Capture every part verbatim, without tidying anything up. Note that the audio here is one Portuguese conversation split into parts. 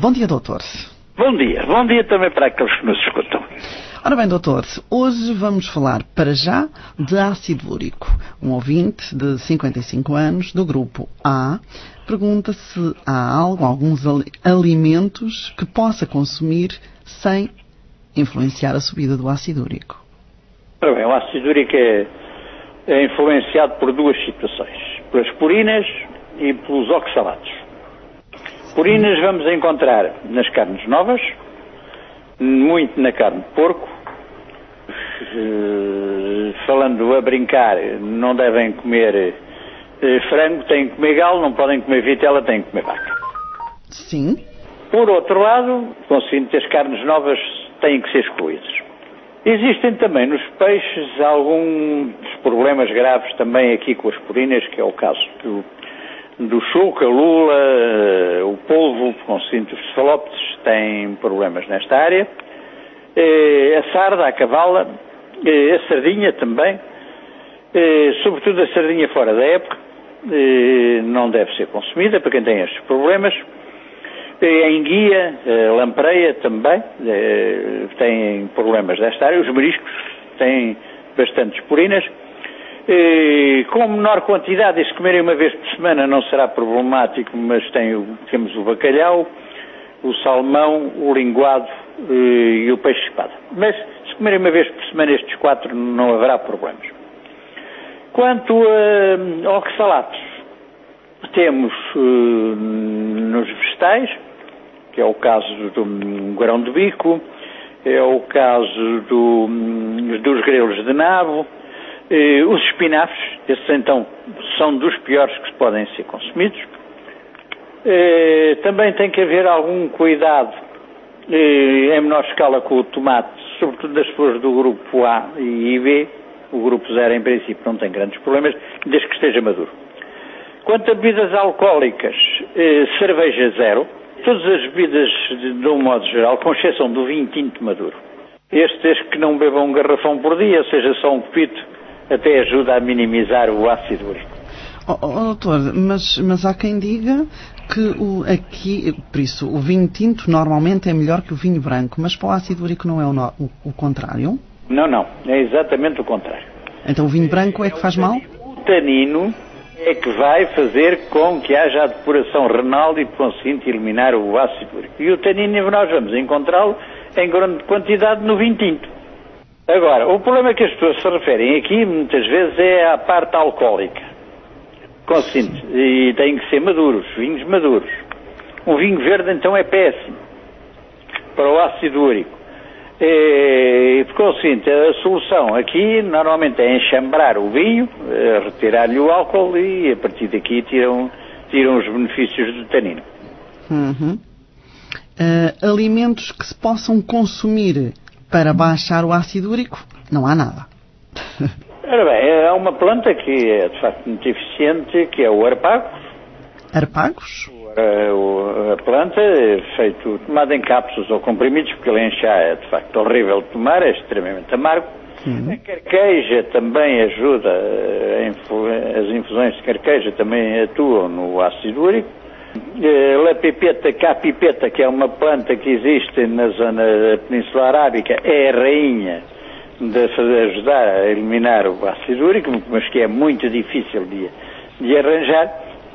Bom dia, doutor. Bom dia. Bom dia também para aqueles que nos escutam. Ora bem, doutor, hoje vamos falar, para já, de ácido úrico. Um ouvinte de cinquenta e cinco anos, do grupo A, pergunta se há algo, alguns alimentos que possa consumir sem influenciar a subida do ácido úrico. Ora bem, o ácido úrico é, é influenciado por duas situações. Pelas purinas e pelos oxalatos. Purinas vamos encontrar nas carnes novas, muito na carne de porco. Uh, falando a brincar, não devem comer uh, frango, têm que comer galo, não podem comer vitela, têm que comer vaca. Sim. Por outro lado, conseguindo as carnes novas têm que ser excluídas. Existem também nos peixes alguns problemas graves também aqui com as purinas, que é o caso do, do choco, a lula, uh, o polvo, conseguindo os cefalópodes têm problemas nesta área. Uh, a sarda, a cavala, uh, a sardinha também, uh, sobretudo a sardinha fora da época, uh, não deve ser consumida para quem tem estes problemas. Uh, a enguia, a lampreia também, uh, têm problemas desta área. Os mariscos têm bastantes purinas. Uh, com menor quantidade, e se comerem uma vez por semana não será problemático, mas tem, temos o bacalhau, o salmão, o linguado uh, e o peixe-espada. Mas se comerem uma vez por semana estes quatro não haverá problemas. Quanto a uh, oxalatos, temos uh, nos vegetais, que é o caso do um, grão de bico, é o caso do, um, dos grelos de nabo, uh, os espinafres, esses então são dos piores que podem ser consumidos. Eh, também tem que haver algum cuidado eh, em menor escala com o tomate, sobretudo das pessoas do grupo A e B. O grupo zero, em princípio, não tem grandes problemas, desde que esteja maduro. Quanto a bebidas alcoólicas, eh, cerveja zero, todas as bebidas, de, de um modo geral, com exceção do vinho tinto maduro. Estes que não bebam um garrafão por dia, ou seja, só um copito, até ajuda a minimizar o ácido úrico. Oh, oh, doutor, mas, mas há quem diga que o, aqui, por isso, o vinho tinto normalmente é melhor que o vinho branco, mas para o ácido úrico não é o, o, o contrário? Não, não, é exatamente o contrário. Então o vinho branco é que faz mal? O tanino é que vai fazer com que haja a depuração renal e, conseguinte, eliminar o ácido úrico. E o tanino nós vamos encontrá-lo em grande quantidade no vinho tinto. Agora, o problema que as pessoas se referem aqui, muitas vezes, é à parte alcoólica. Consciente, e têm que ser maduros, vinhos maduros. Um vinho verde então é péssimo para o ácido úrico. E, consciente, a solução aqui normalmente é enxambrar o vinho, retirar-lhe o álcool e a partir daqui tiram, tiram os benefícios do tanino. Uhum. Uh, alimentos que se possam consumir para baixar o ácido úrico, não há nada. Ora bem, há uma planta que é de facto muito eficiente, que é o arpagos. Arpagos? A, a planta é feito, tomada em cápsulas ou comprimidos, porque ele em chá é de facto horrível de tomar, é extremamente amargo. Sim. A carqueja também ajuda, as infusões de carqueja também atuam no ácido úrico. A pipeta, cá pipeta, que é uma planta que existe na zona da Península Arábica, é a rainha de fazer, ajudar a eliminar o ácido úrico, mas que é muito difícil de, de arranjar.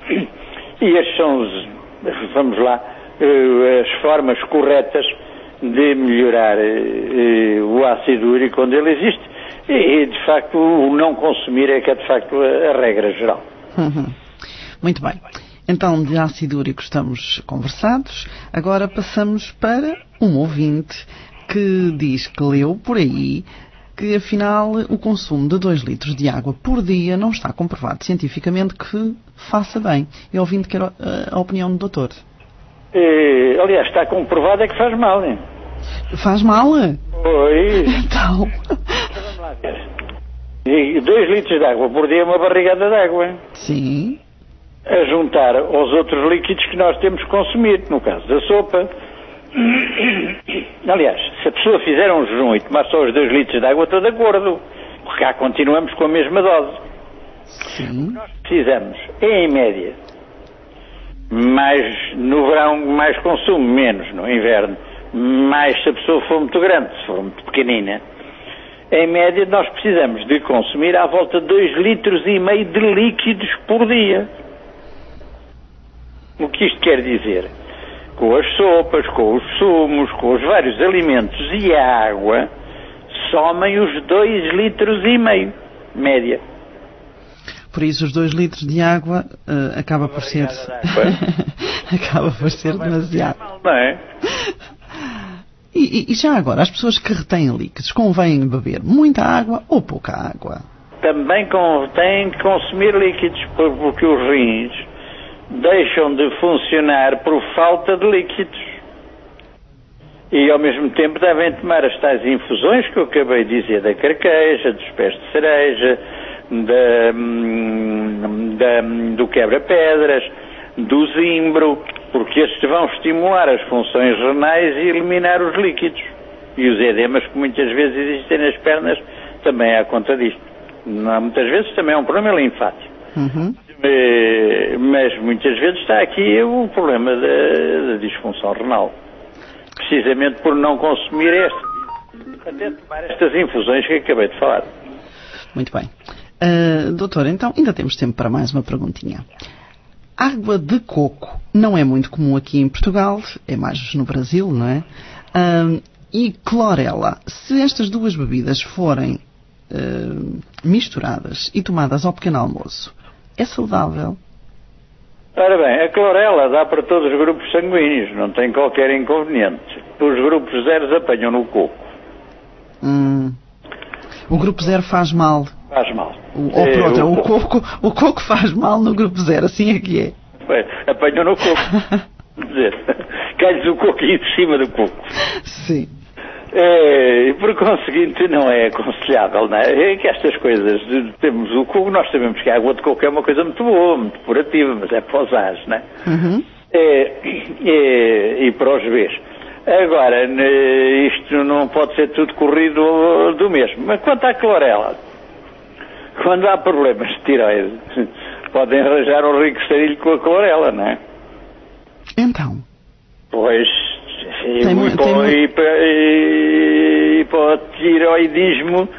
E estes são os, vamos lá, as formas corretas de melhorar o ácido úrico onde ele existe. E, de facto, o não consumir é que é, de facto, a, a regra geral. Uhum. Muito bem. Então, de ácido úrico estamos conversados. Agora passamos para um ouvinte que diz que leu por aí que, afinal, o consumo de dois litros de água por dia não está comprovado cientificamente que faça bem. E ouvindo que era a opinião do doutor. É, aliás, está comprovado é que faz mal, hein? Faz mal? Oi. Então. Vamos lá ver. E dois litros de água por dia é uma barrigada de água, hein? Sim. A juntar aos outros líquidos que nós temos que consumir, no caso da sopa. Aliás, se a pessoa fizer um jejum e tomar só os dois litros de água, estou de acordo, porque cá continuamos com a mesma dose. Sim. Nós precisamos, em média, mais no verão, mais consumo, menos no inverno. Mais se a pessoa for muito grande, se for muito pequenina. Em média, nós precisamos de consumir à volta de dois litros e meio de líquidos por dia. O que isto quer dizer? Com as sopas, com os sumos, com os vários alimentos e a água, somem os dois litros e meio, média. Por isso, os dois litros de água uh, acaba por ser... acaba por ser demasiado. Não é? E, e já agora, as pessoas que retêm líquidos, convém beber muita água ou pouca água? Também têm que consumir líquidos, porque os rins deixam de funcionar por falta de líquidos. E ao mesmo tempo devem tomar as tais infusões que eu acabei de dizer, da carqueja, dos pés de cereja, da, da, do quebra-pedras, do zimbro, porque estes vão estimular as funções renais e eliminar os líquidos. E os edemas que muitas vezes existem nas pernas também é à conta disto. Não, muitas vezes também é um problema linfático. Uhum. Mas muitas vezes está aqui o problema da, da disfunção renal. Precisamente por não consumir este, até tomar estas infusões que acabei de falar. Muito bem. Uh, doutor, então ainda temos tempo para mais uma perguntinha. Água de coco não é muito comum aqui em Portugal, é mais no Brasil, não é? Uh, e clorela, se estas duas bebidas forem uh, misturadas e tomadas ao pequeno almoço, é saudável? Ora bem, a clorela dá para todos os grupos sanguíneos, não tem qualquer inconveniente. Os grupos zeros apanham no coco. Hum. O grupo zero faz mal. Faz mal. O, ou por outra, é, o, o, coco, o coco faz mal no grupo zero, assim é que é. Bem, apanham no coco. Dizer, cai-lhes o coquinho de cima do coco. Sim. É, e por conseguinte não é aconselhável, não é? É que estas coisas, de, temos o coco, nós sabemos que a água de coco é uma coisa muito boa, muito curativa, mas é para os A's, não é? Uhum. É, é, e para os B's. Agora, isto não pode ser tudo corrido do mesmo. Mas quanto à clorela, quando há problemas de tiroide, podem arranjar um rico sarilho com a clorela, não é? Então? Pois, e, tem, e, tem, para, e, para, e, e para o tiroidismo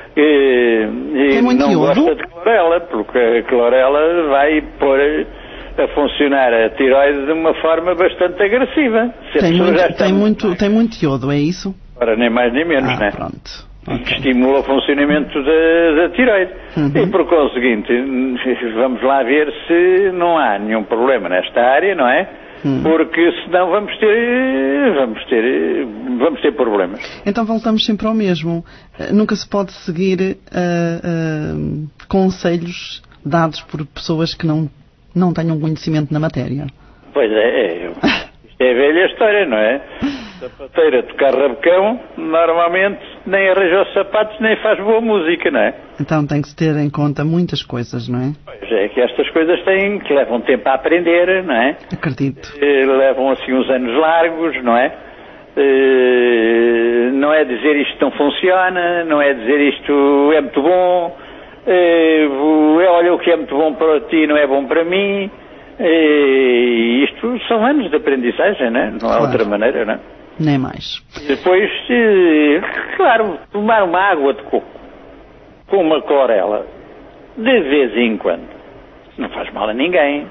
e, e não iodo? gosta de clorela, porque a clorela vai pôr a funcionar a tiroide de uma forma bastante agressiva. Tem muito, tem, muito, tem muito iodo, é isso? Ora, nem mais nem menos, ah, né? Pronto. Okay. Que estimula o funcionamento da, da tiroide. Uhum. E por conseguinte, vamos lá ver se não há nenhum problema nesta área, não é? Uhum. Porque senão vamos ter, vamos ter, vamos ter problemas. Então voltamos sempre ao mesmo. Nunca se pode seguir uh, uh, conselhos dados por pessoas que não não tenham conhecimento na matéria. Pois é, é. Isto é a velha história, não é? Sapateira tocar rabecão, normalmente nem arranja os sapatos, nem faz boa música, não é? Então tem que se ter em conta muitas coisas, não é? Pois é, que estas coisas têm, que levam tempo a aprender, não é? Acredito. Eh, levam assim uns anos largos, não é? Eh, não é dizer isto não funciona, não é dizer isto é muito bom, eh, olha o que é muito bom para ti não é bom para mim. E isto são anos de aprendizagem, não é? Não há claro. Outra maneira, não é? Nem mais. Depois, claro, tomar uma água de coco com uma clorela de vez em quando não faz mal a ninguém.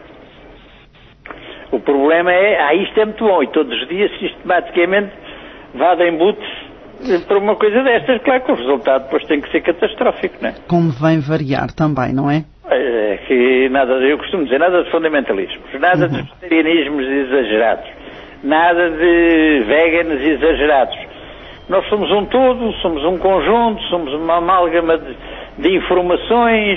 O problema é, ah, isto é muito bom, e todos os dias sistematicamente vá de embute para uma coisa destas, claro que o resultado depois tem que ser catastrófico, não é? Convém variar também, não é? É que nada, eu costumo dizer, nada de fundamentalismos, nada uhum. de vegetarianismos exagerados, nada de veganos exagerados. Nós somos um todo, somos um conjunto, somos uma amálgama de, de informações,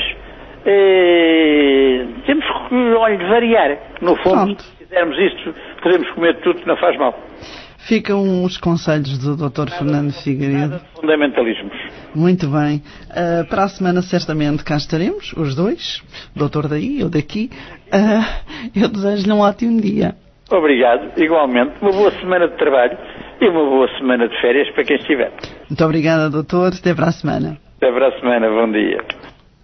eh, temos que, olha, variar. No fundo, Pronto. Se fizermos isto, podemos comer tudo que não faz mal. Ficam os conselhos do doutor Fernando Figueiredo. Nada de fundamentalismos. Muito bem. Uh, para a semana, certamente, cá estaremos, os dois, doutor daí, eu daqui. Uh, eu desejo-lhe um ótimo dia. Obrigado, igualmente. Uma boa semana de trabalho e uma boa semana de férias para quem estiver. Muito obrigada, doutor. Até para a semana. Até para a semana. Bom dia.